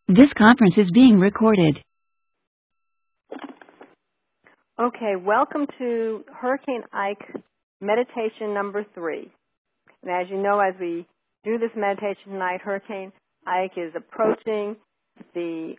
This conference is being recorded. Okay, welcome to Hurricane Ike meditation number 3. And as you know, as we do this meditation tonight, Hurricane Ike is approaching the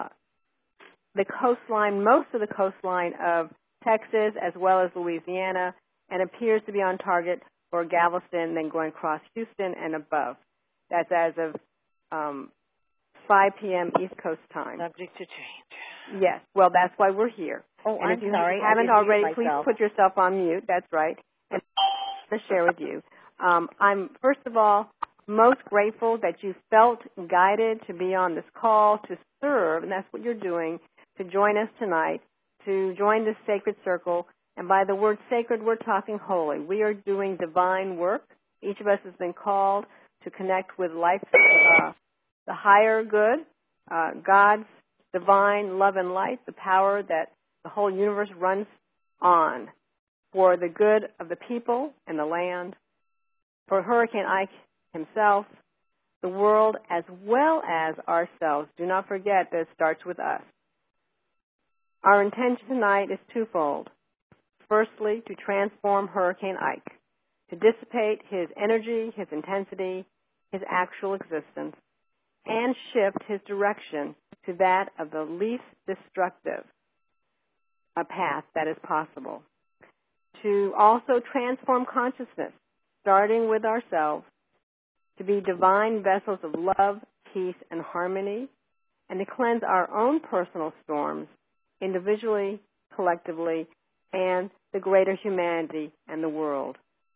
coastline, most of the coastline of Texas as well as Louisiana, and appears to be on target for Galveston, then going across Houston and above. That's as of 5 p.m. East Coast time. Subject to change. Yes. Well, that's why we're here. Oh, and I'm if you sorry. haven't already, please put yourself on mute. That's right. And to share with you. I'm, first of all, most grateful that you felt guided to be on this call to serve, and that's what you're doing, to join us tonight, to join this sacred circle. And by the word sacred, we're talking holy. We are doing divine work. Each of us has been called to connect with life, the higher good, God's divine love and light, the power that the whole universe runs on for the good of the people and the land, for Hurricane Ike himself, the world, as well as ourselves. Do not forget that it starts with us. Our intention tonight is twofold. Firstly, to transform Hurricane Ike, to dissipate his energy, his intensity, his actual existence, and shift his direction to that of the least destructive a path that is possible. To also transform consciousness, starting with ourselves, to be divine vessels of love, peace, and harmony, and to cleanse our own personal storms, individually, collectively, and the greater humanity and the world.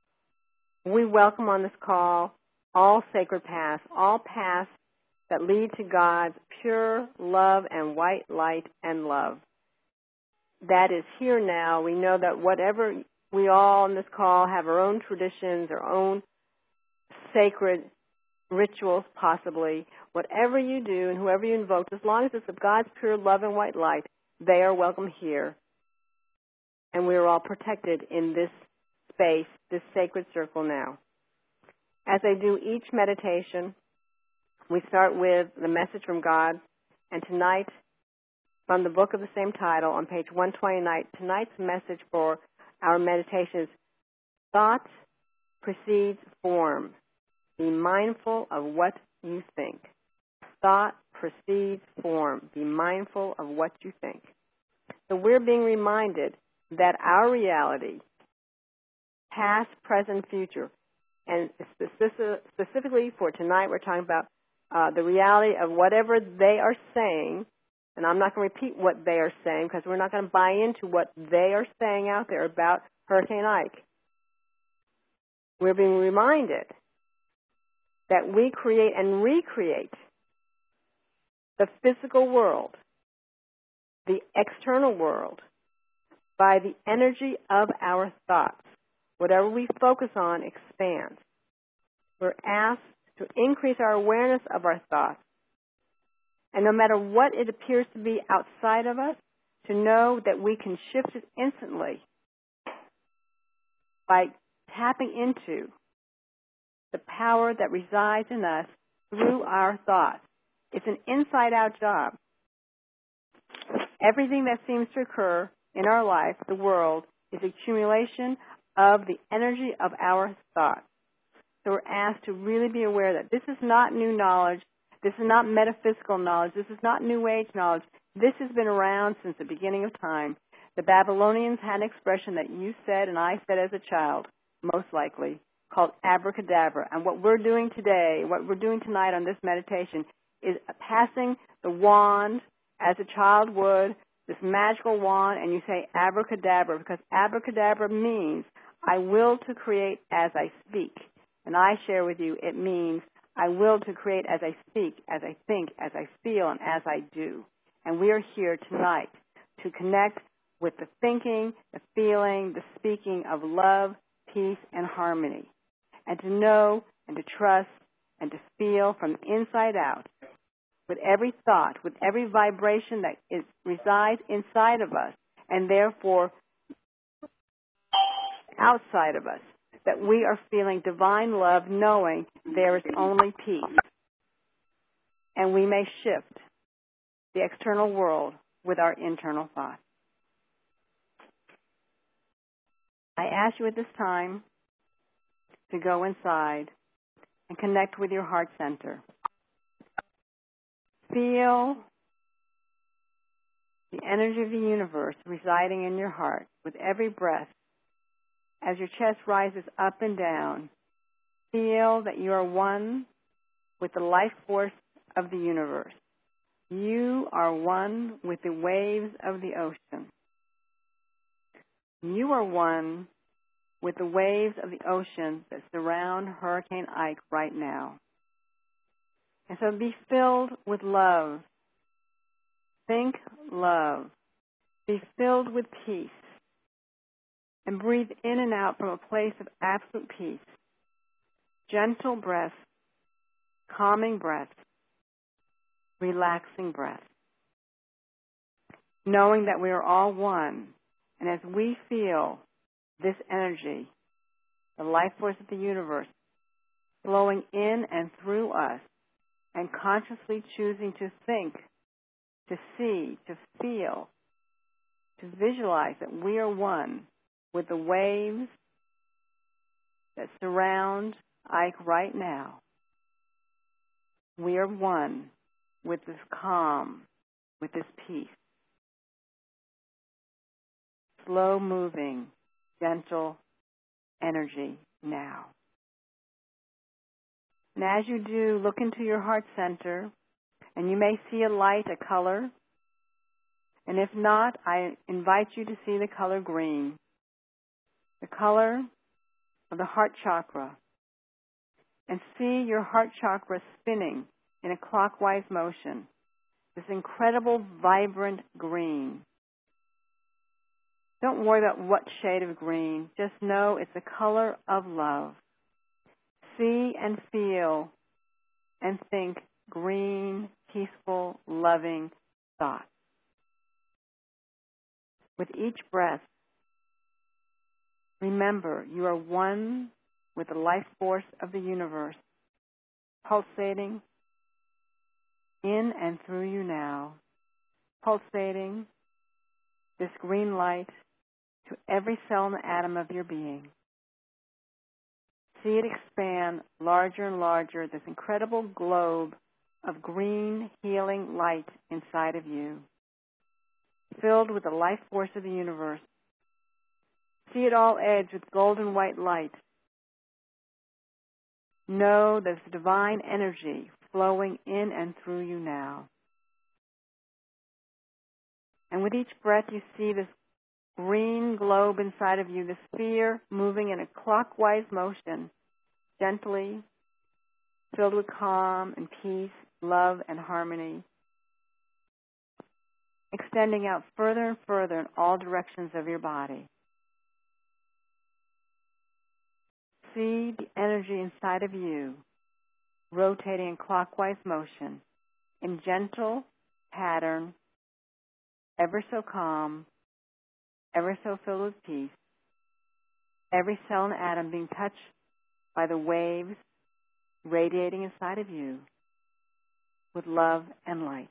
We welcome on this call all sacred paths, all paths that lead to God's pure love and white light and love. That is here now. We know that whatever we all on this call have our own traditions, our own sacred rituals possibly. Whatever you do and whoever you invoke, as long as it's of God's pure love and white light, they are welcome here. And we are all protected in this space, this sacred circle now. As I do each meditation, we start with the message from God, and tonight, from the book of the same title, on page 129, tonight's message for our meditation is, thought precedes form. Be mindful of what you think. Thought precedes form. Be mindful of what you think. So we're being reminded that our reality, past, present, future, and specifically for tonight, we're talking about the reality of whatever they are saying, and I'm not going to repeat what they are saying because we're not going to buy into what they are saying out there about Hurricane Ike. We're being reminded that we create and recreate the physical world, the external world, by the energy of our thoughts. Whatever we focus on expands. We're asked to increase our awareness of our thoughts. And no matter what it appears to be outside of us, to know that we can shift it instantly by tapping into the power that resides in us through our thoughts. It's an inside-out job. Everything that seems to occur in our life, the world, is accumulation of the energy of our thoughts. So we're asked to really be aware that this is not new knowledge. This is not metaphysical knowledge. This is not New Age knowledge. This has been around since the beginning of time. The Babylonians had an expression that you said and I said as a child, most likely, called abracadabra. And what we're doing today, what we're doing tonight on this meditation, is passing the wand as a child would, this magical wand, and you say abracadabra, because abracadabra means I will to create as I speak. And I share with you, it means I will to create as I speak, as I think, as I feel, and as I do. And we are here tonight to connect with the thinking, the feeling, the speaking of love, peace, and harmony. And to know and to trust and to feel from the inside out, with every thought, with every vibration that resides inside of us, and therefore outside of us, that we are feeling divine love, knowing there is only peace. And we may shift the external world with our internal thoughts. I ask you at this time to go inside and connect with your heart center. Feel the energy of the universe residing in your heart with every breath. As your chest rises up and down, feel that you are one with the life force of the universe. You are one with the waves of the ocean. You are one with the waves of the ocean that surround Hurricane Ike right now. And so be filled with love. Think love. Be filled with peace. And breathe in and out from a place of absolute peace. Gentle breath, calming breath, relaxing breath. Knowing that we are all one. And as we feel this energy, the life force of the universe, flowing in and through us, and consciously choosing to think, to see, to feel, to visualize that we are one with the waves that surround Ike right now. We are one with this calm, with this peace. Slow-moving, gentle energy now. And as you do, look into your heart center, and you may see a light, a color. And if not, I invite you to see the color green, the color of the heart chakra, and see your heart chakra spinning in a clockwise motion, this incredible, vibrant green. Don't worry about what shade of green. Just know it's the color of love. See and feel and think green, peaceful, loving thoughts. With each breath, remember you are one with the life force of the universe, pulsating in and through you now, pulsating this green light to every cell and atom of your being. See it expand larger and larger, this incredible globe of green, healing light inside of you, filled with the life force of the universe. See it all edged with golden white light. Know this divine energy flowing in and through you now. And with each breath, you see this green globe inside of you, the sphere moving in a clockwise motion, gently, filled with calm and peace, love and harmony, extending out further and further in all directions of your body. See the energy inside of you rotating in clockwise motion in gentle pattern, ever so calm, ever so filled with peace, every cell and atom being touched by the waves radiating inside of you with love and light.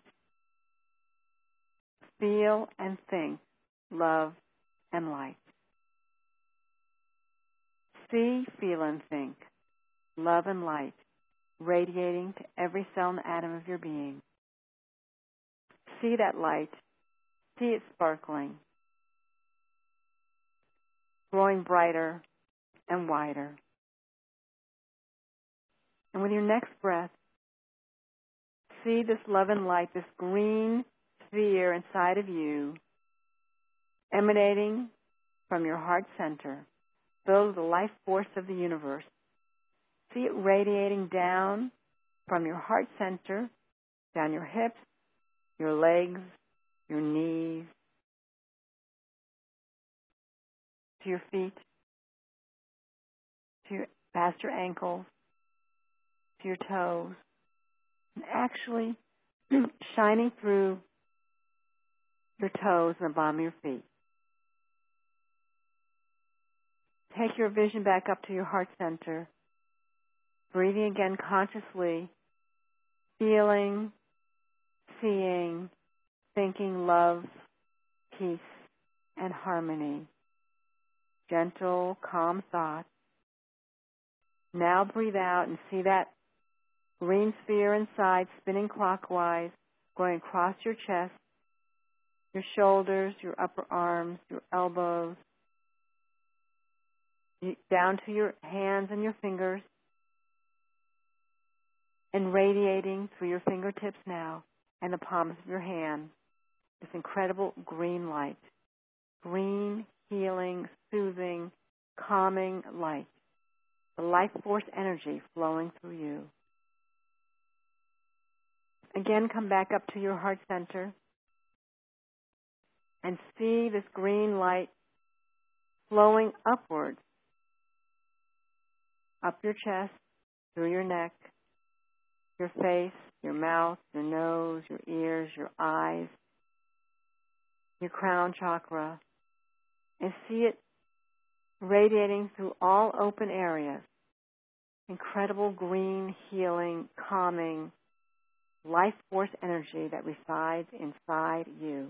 Feel and think love and light. See, feel, and think love and light radiating to every cell and atom of your being. See that light. See it sparkling, growing brighter and wider. And with your next breath, see this love and light, this green sphere inside of you, emanating from your heart center, filled with the life force of the universe. See it radiating down from your heart center, down your hips, your legs, your knees, to your feet, past your ankles, to your toes, and actually shining through your toes and the bottom of your feet. Take your vision back up to your heart center, breathing again consciously, feeling, seeing, thinking love, peace, and harmony. Gentle, calm thoughts. Now breathe out and see that green sphere inside spinning clockwise, going across your chest, your shoulders, your upper arms, your elbows, down to your hands and your fingers, and radiating through your fingertips now and the palms of your hand, this incredible green light. Green, healing, soothing, calming light. The life force energy flowing through you. Again, come back up to your heart center and see this green light flowing upwards, up your chest, through your neck, your face, your mouth, your nose, your ears, your eyes, your crown chakra, and see it radiating through all open areas. Incredible green, healing, calming, life force energy that resides inside you.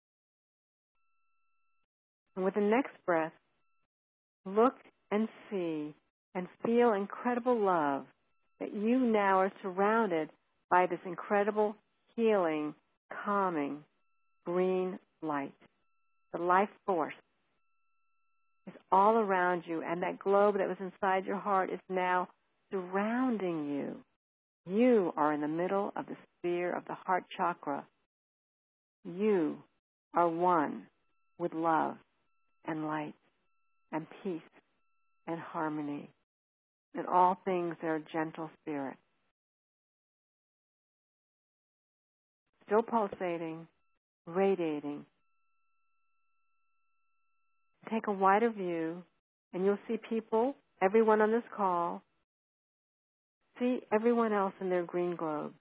And with the next breath, look and see and feel incredible love that you now are surrounded by this incredible healing, calming, green light. The life force is all around you, and that globe that was inside your heart is now surrounding you. You are in the middle of the sphere of the heart chakra. You are one with love and light and peace and harmony and all things that are gentle spirit. Still pulsating, radiating. Take a wider view and you'll see people, everyone on this call. See everyone else in their green globe.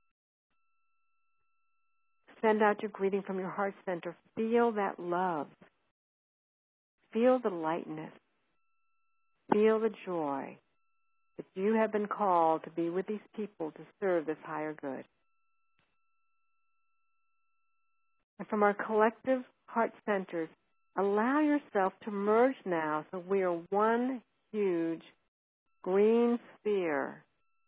Send out your greeting from your heart center. Feel that love. Feel the lightness. Feel the joy that you have been called to be with these people to serve this higher good. And from our collective heart centers, allow yourself to merge now so we are one huge green sphere,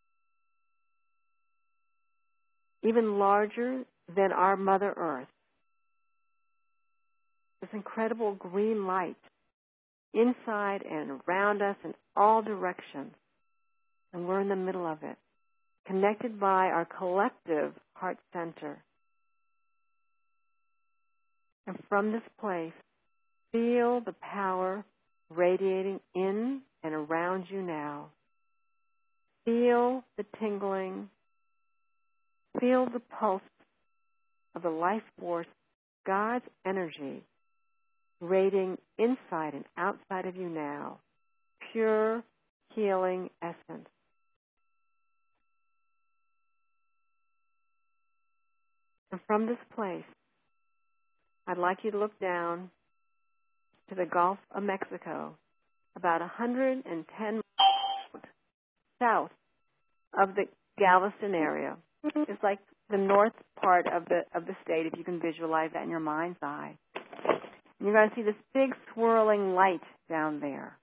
even larger than our Mother Earth. This incredible green light inside and around us in all directions. And we're in the middle of it, connected by our collective heart center. And from this place, feel the power radiating in and around you now. Feel the tingling. Feel the pulse of the life force, God's energy, radiating inside and outside of you now. Pure healing essence. And from this place, I'd like you to look down to the Gulf of Mexico, about 110 miles south of the Galveston area. It's like the north part of the state, if you can visualize that in your mind's eye. And you're going to see this big swirling light down there.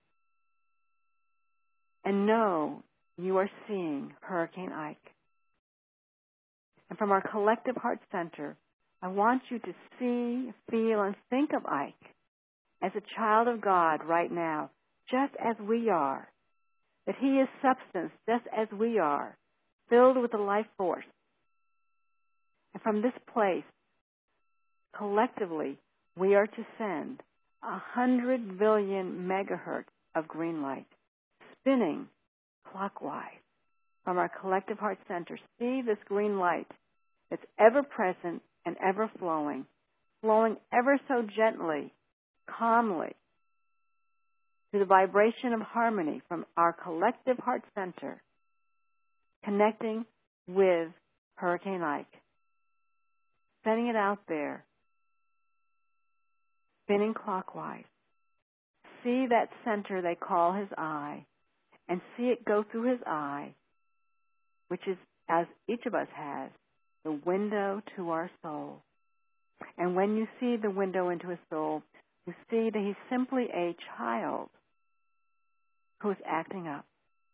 And know you are seeing Hurricane Ike. And from our collective heart center, I want you to see, feel, and think of Ike as a child of God right now, just as we are. That he is substance, just as we are, filled with the life force. And from this place, collectively, we are to send 100 billion megahertz of green light, spinning clockwise from our collective heart center. See this green light that's ever present and ever flowing, flowing ever so gently, calmly, to the vibration of harmony from our collective heart center, connecting with Hurricane Ike, sending it out there, spinning clockwise. See that center they call his eye, and see it go through his eye, which is, as each of us has, the window to our soul. And when you see the window into his soul, you see that he's simply a child who is acting up.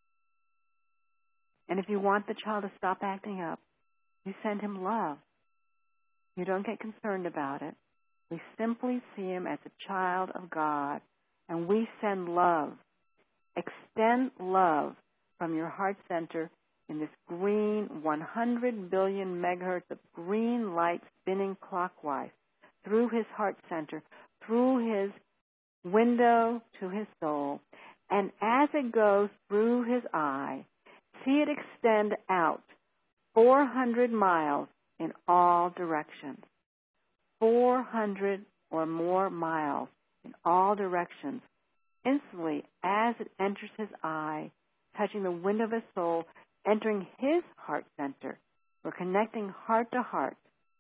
And if you want the child to stop acting up, you send him love. You don't get concerned about it. We simply see him as a child of God, and we send love. Extend love from your heart center in this green 100 billion megahertz of green light spinning clockwise through his heart center, through his window to his soul. And as it goes through his eye, see it extend out 400 miles in all directions. 400 or more miles in all directions. Instantly, as it enters his eye, touching the window of his soul, entering his heart center. We're connecting heart to heart.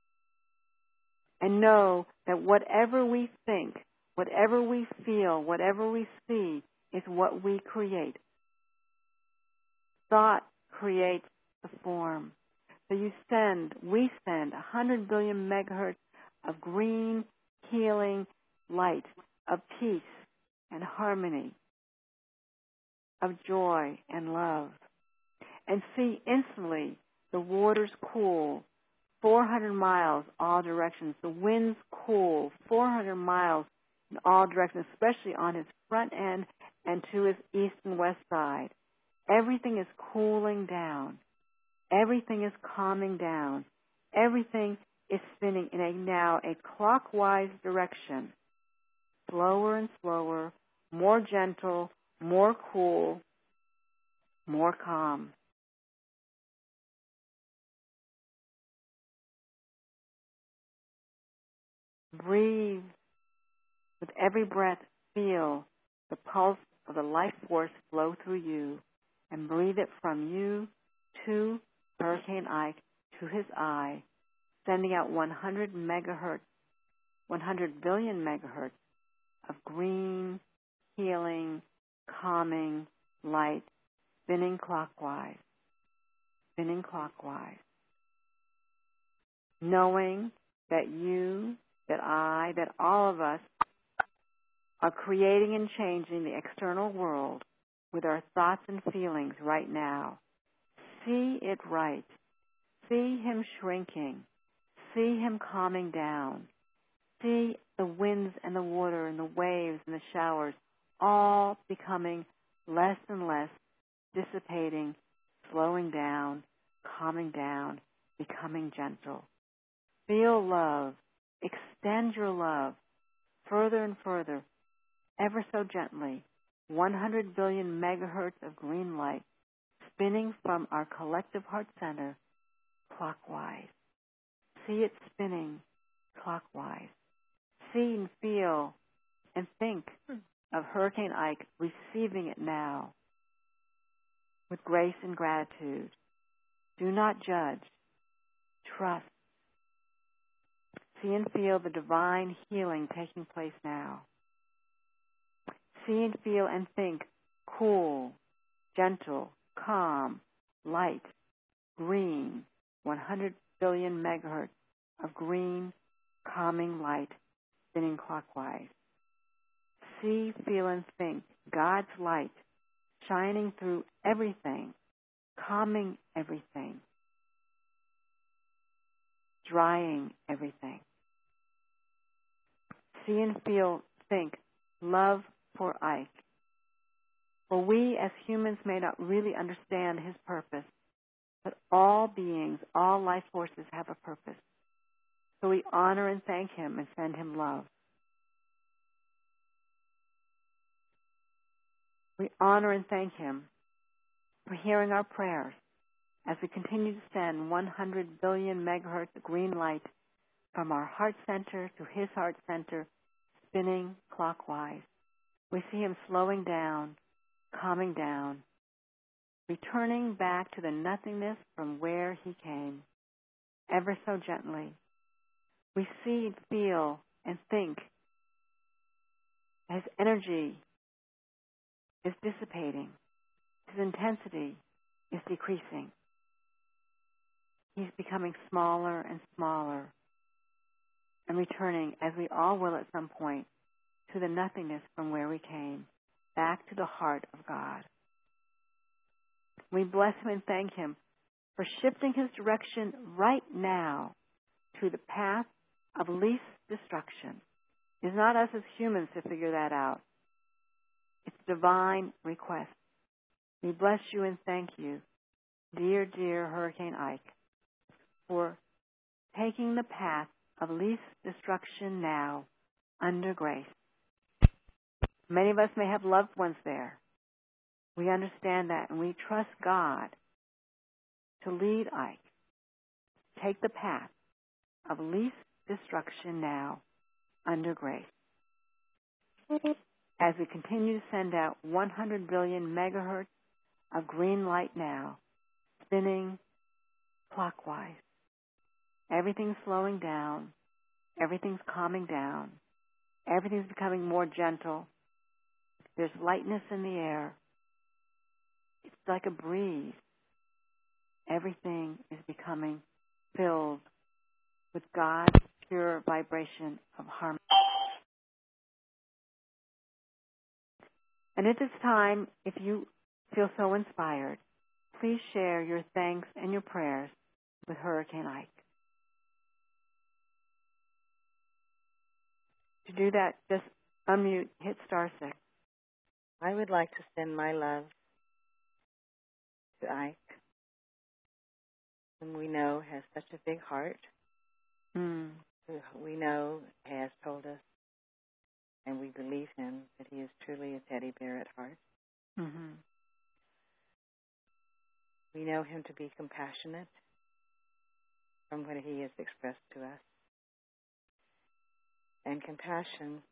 And know that whatever we think, whatever we feel, whatever we see is what we create. Thought creates the form. So we send 100 billion megahertz of green, healing light, of peace and harmony, of joy and love. And see instantly the waters cool 400 miles all directions. The winds cool 400 miles in all directions, especially on his front end and to his east and west side. Everything is cooling down. Everything is calming down. Everything is spinning in a clockwise direction. Slower and slower, more gentle, more cool, more calm. Breathe. With every breath, feel the pulse of the life force flow through you, and breathe it from you to Hurricane Ike, to his eye, sending out 100 billion megahertz of green, healing, calming light, spinning clockwise, knowing that you, that I, that all of us are creating and changing the external world with our thoughts and feelings right now. See it right. See him shrinking. See him calming down. See the winds and the water and the waves and the showers all becoming less and less, dissipating, slowing down, calming down, becoming gentle. Feel love. Extend your love further and further, ever so gently. 100 billion megahertz of green light spinning from our collective heart center clockwise. See it spinning clockwise. See and feel and think of Hurricane Ike receiving it now with grace and gratitude. Do not judge. Trust. See and feel the divine healing taking place now. See and feel and think cool, gentle, calm, light, green, 100 billion megahertz of green, calming light spinning clockwise. See, feel, and think God's light shining through everything, calming everything, drying everything. See and feel, think love for Ike. For we as humans may not really understand his purpose, but all beings, all life forces have a purpose. So we honor and thank him and send him love. We honor and thank him for hearing our prayers as we continue to send 100 billion megahertz of green light from our heart center to his heart center, spinning clockwise. We see him slowing down, calming down, returning back to the nothingness from where he came, ever so gently. We see, feel, and think his energy is dissipating. His intensity is decreasing. He's becoming smaller and smaller. and returning, as we all will at some point, to the nothingness from where we came, back to the heart of God. We bless him and thank him for shifting his direction right now to the path of least destruction. It's not us as humans to figure that out. It's divine request. We bless you and thank you, dear, dear Hurricane Ike, for taking the path of least destruction now under grace. Many of us may have loved ones there. We understand that, and we trust God to lead Ike. Take the path of least destruction now under grace. As we continue to send out 100 billion megahertz of green light now, spinning clockwise. Everything's slowing down. Everything's calming down. Everything's becoming more gentle. There's lightness in the air. It's like a breeze. Everything is becoming filled with God's pure vibration of harmony. And at this time, if you feel so inspired, please share your thanks and your prayers with Hurricane Ike. To do that, just unmute, hit *6. I would like to send my love to Ike, whom we know has such a big heart, who we know has told us, and we believe him, that he is truly a teddy bear at heart. Mm-hmm. We know him to be compassionate from what he has expressed to us. And compassion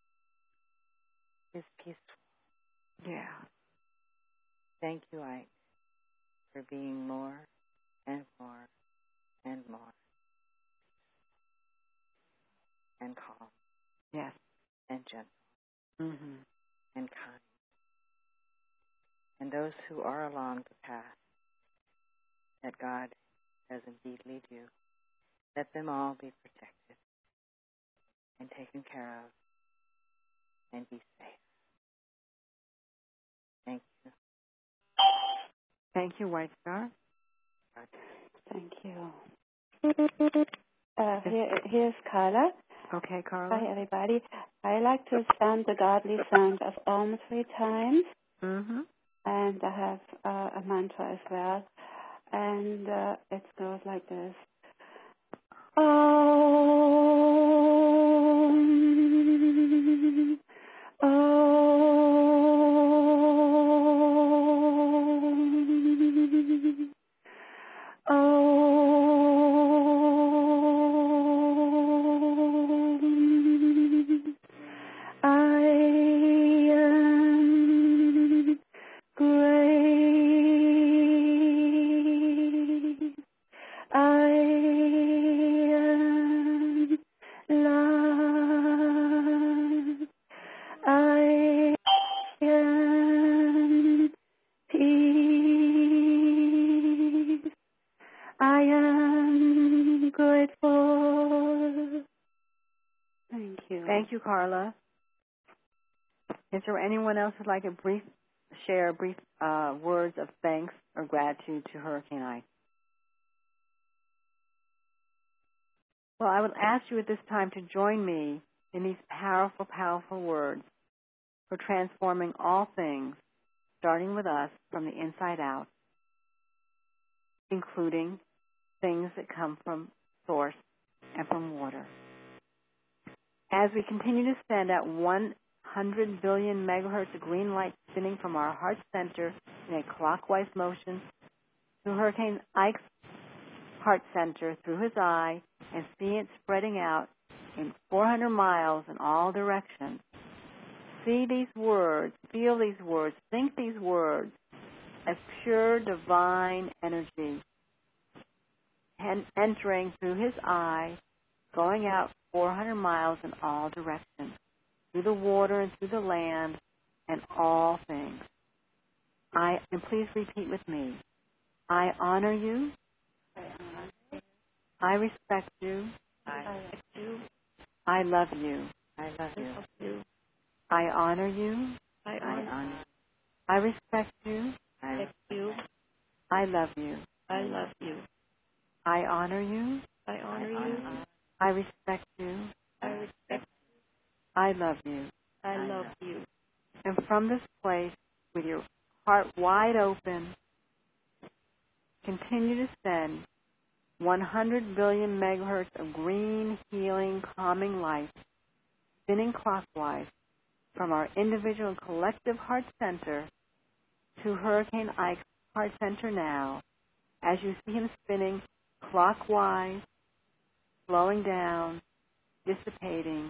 is peaceful. Yeah. Thank you, Ike, for being more and more and more and calm. Yes. And gentle. Mm-hmm. And kind. And those who are along the path that God does indeed lead you, let them all be protected and taken care of and be safe. Thank you. Thank you, White Star. Thank you. Here's Carla. Okay, Carla. Hi, everybody. I like to sound the godly sound of Om 3 times. Mm-hmm. And I have a mantra as well. And it goes like this. Om. Om. Om. I am great. I am love. I am peace. I am grateful. Thank you. Thank you, Carla. Is there anyone else who'd like to share brief words of thanks or gratitude to Hurricane Ike? Well, I would ask you at this time to join me in these powerful, powerful words for transforming all things, starting with us from the inside out, including things that come from source and from water. As we continue to send out 100 billion megahertz of green light spinning from our heart center in a clockwise motion to Hurricane Ike's heart center through his eye, and see it spreading out in 400 miles in all directions. See these words, feel these words, think these words as pure divine energy and entering through his eye, going out 400 miles in all directions, through the water and through the land and all things. And please repeat with me. I honor you. I respect you. I love you. I love you. I honor you. I honor you. I respect you. I respect you. I love you. I love you. I honor you. I honor you. I respect you. I respect I love you. you. I love you. And from this place, with your heart wide open, continue to send 100 billion megahertz of green, healing, calming light, spinning clockwise from our individual and collective heart center to Hurricane Ike's heart center now, as you see him spinning clockwise, slowing down, dissipating,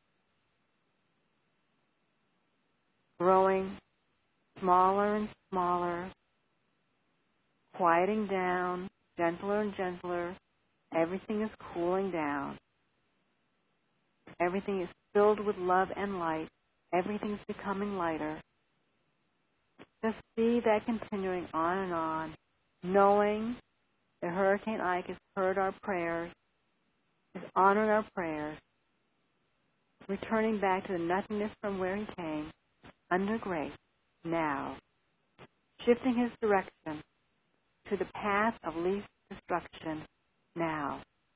growing smaller and smaller, quieting down, gentler and gentler. Everything is cooling down. Everything is filled with love and light. Everything's becoming lighter. Just see that continuing on, knowing that Hurricane Ike has heard our prayers, has honored our prayers, returning back to the nothingness from where he came, under grace, now, shifting his direction to the path of least destruction, now.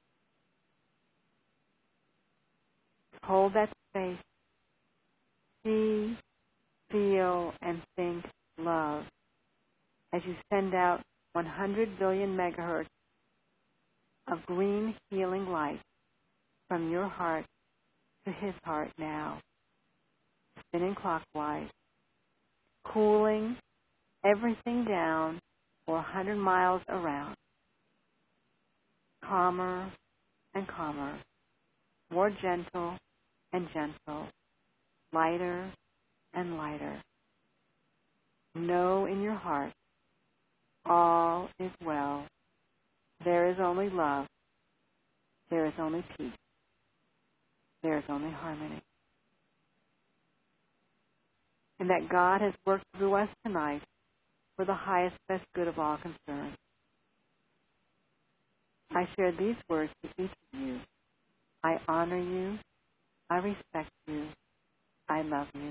Hold that space. See, feel, and think love as you send out 100 billion megahertz of green healing light from your heart to his heart now, spinning clockwise, cooling everything down for 100 miles around, calmer and calmer, more gentle and gentle, lighter and lighter. Know in your heart, all is well. There is only love. There is only peace. There is only harmony. And that God has worked through us tonight for the highest, best good of all concerned. I share these words with each of you. I honor you. I respect you. I love you.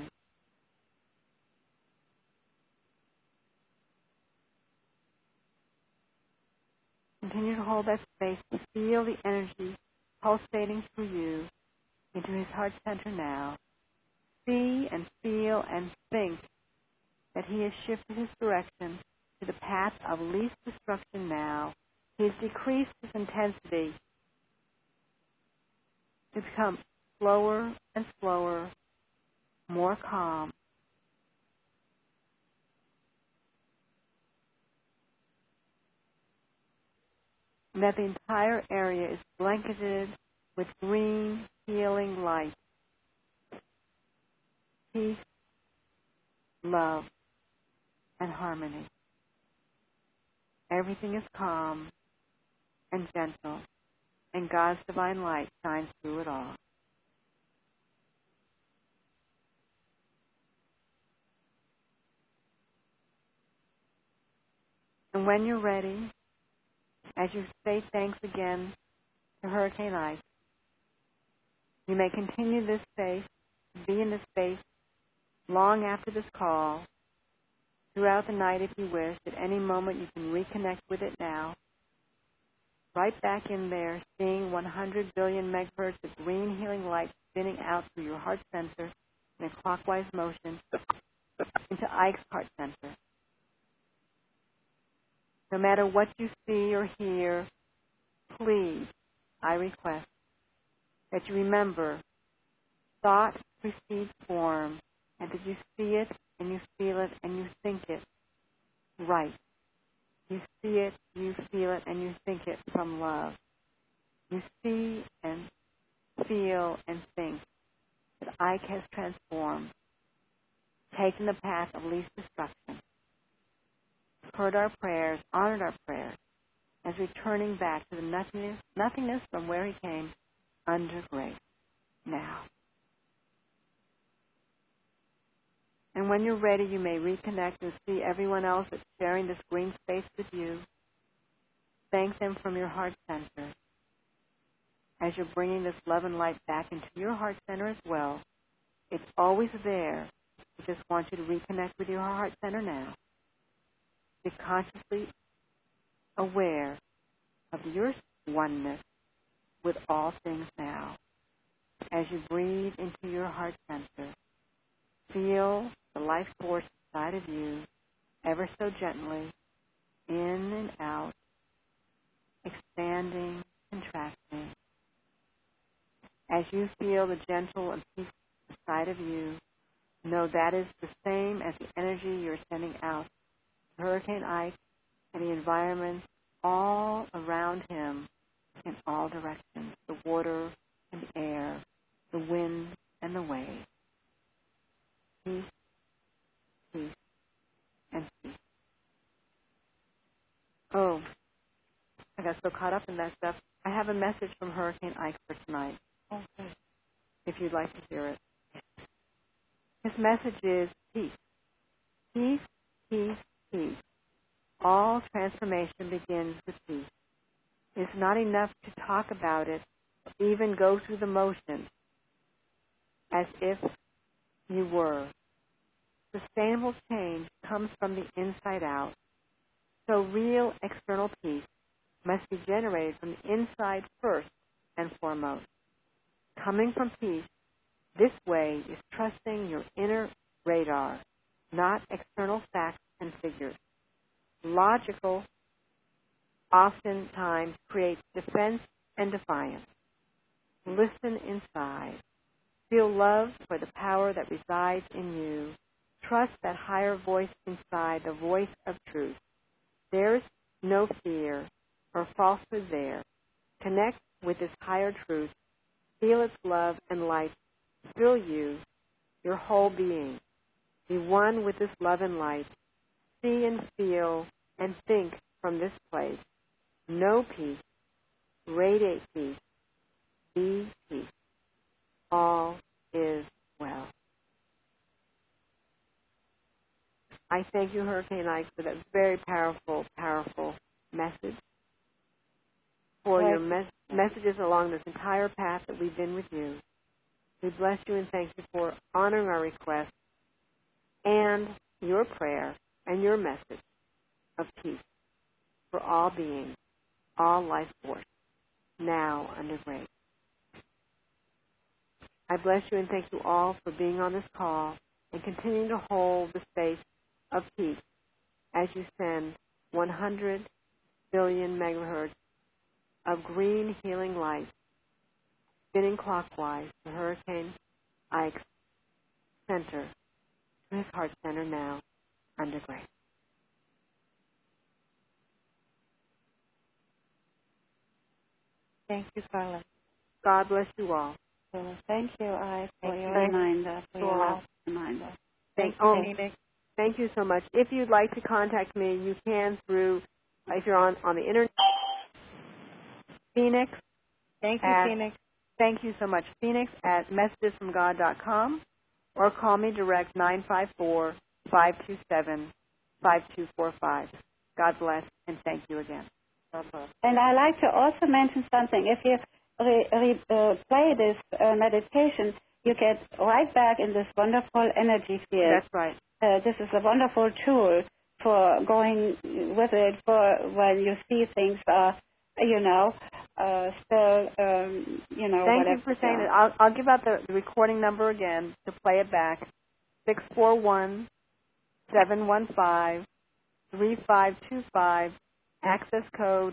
Continue to hold that space to feel the energy pulsating through you into his heart center now. See and feel and think that he has shifted his direction to the path of least destruction now. He has decreased his intensity to become slower and slower, more calm. And that the entire area is blanketed with green, healing light. Peace, love, and harmony. Everything is calm and gentle, and God's divine light shines through it all. And when you're ready, as you say thanks again to Hurricane Ike, you may continue this space, be in this space long after this call, throughout the night if you wish. At any moment you can reconnect with it now. Right back in there, seeing 100 billion megahertz of green healing light spinning out through your heart center in a clockwise motion into Ike's heart center. No matter what you see or hear, please, I request that you remember thought precedes form, and that you see it and you feel it and you think it right. You see it, you feel it, and you think it from love. You see and feel and think that Ike has transformed, taken the path of least destruction, heard our prayers, honored our prayers, as returning back to the nothingness from where he came, under grace, now. And when you're ready, you may reconnect and see everyone else that's sharing this green space with you. Thank them from your heart center as you're bringing this love and light back into your heart center as well. It's always there. I just want you to reconnect with your heart center now. Be consciously aware of your oneness with all things now. As you breathe into your heart center, feel the life force inside of you ever so gently, in and out, expanding, contracting. As you feel the gentle and peaceful inside of you, know that is the same as the energy you're sending out to Hurricane Ike and the environment all around him in all directions, the water and the air, the wind and the waves. Peace, peace, and peace. Oh, I got so caught up in that stuff. I have a message from Hurricane Ike for tonight, if you'd like to hear it. His message is peace. Peace, peace, peace. All transformation begins with peace. It's not enough to talk about it, or even go through the motions as if you were. Sustainable change comes from the inside out. So real external peace must be generated from the inside first and foremost. Coming from peace this way is trusting your inner radar, not external facts and figures. Logical oftentimes creates defense and defiance. Listen inside. Feel love for the power that resides in you. Trust that higher voice inside, the voice of truth. There's no fear or falsehood there. Connect with this higher truth. Feel its love and light fill you, your whole being. Be one with this love and light. See and feel and think from this place. Know peace. Radiate peace. Be peace. All is well. I thank you, Hurricane Ike, for that very powerful, powerful message. For your messages along this entire path that we've been with you. We bless you and thank you for honoring our request and your prayer and your message of peace for all beings, all life force, now under grace. I bless you and thank you all for being on this call and continuing to hold the space of peace as you send 100 billion megahertz of green healing light spinning clockwise to Hurricane Ike's center, to his heart center now, under grace. Thank you, Carla. God bless you all. Thank you, Ike, for your reminder, for your last reminder. Thank you so much. If you'd like to contact me, you can through, if you're on the internet, Phoenix. Thank you, Phoenix. Thank you so much. Phoenix at messagesfromgod.com or call me direct 954-527-5245. God bless and thank you again. And I'd like to also mention something. If you play this meditation, you get right back in this wonderful energy field. That's right. This is a wonderful tool for going with it for when you see things are, still, Thank you for saying it. I'll give out the recording number again to play it back. 641-715-3525, access code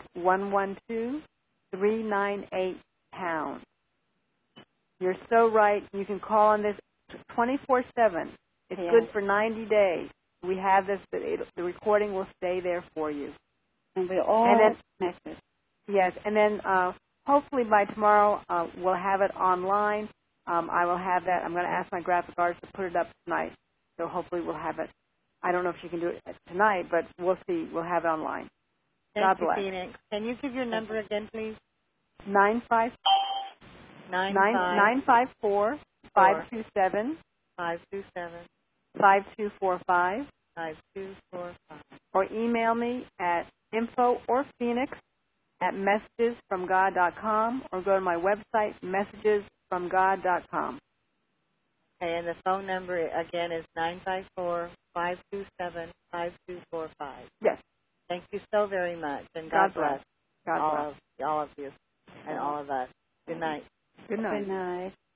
112398#. You're so right. You can call on this 24/7. It's good for 90 days. We have this. The recording will stay there for you. And we're all connected. Yes, and then hopefully by tomorrow we'll have it online. I will have that. I'm going to ask my graphic artist to put it up tonight. So hopefully we'll have it. I don't know if she can do it tonight, but we'll see. We'll have it online. God bless. Thank you, Phoenix. Can you give your number again, please? 954-527-5245. 5245. Or email me at info or Phoenix at messagesfromgod.com or go to my website, messagesfromgod.com. Okay, and the phone number, again, is 954-527-5245. Yes. Thank you so very much, and God God bless God bless. all of you and all of us. Good night. Good night. Good night.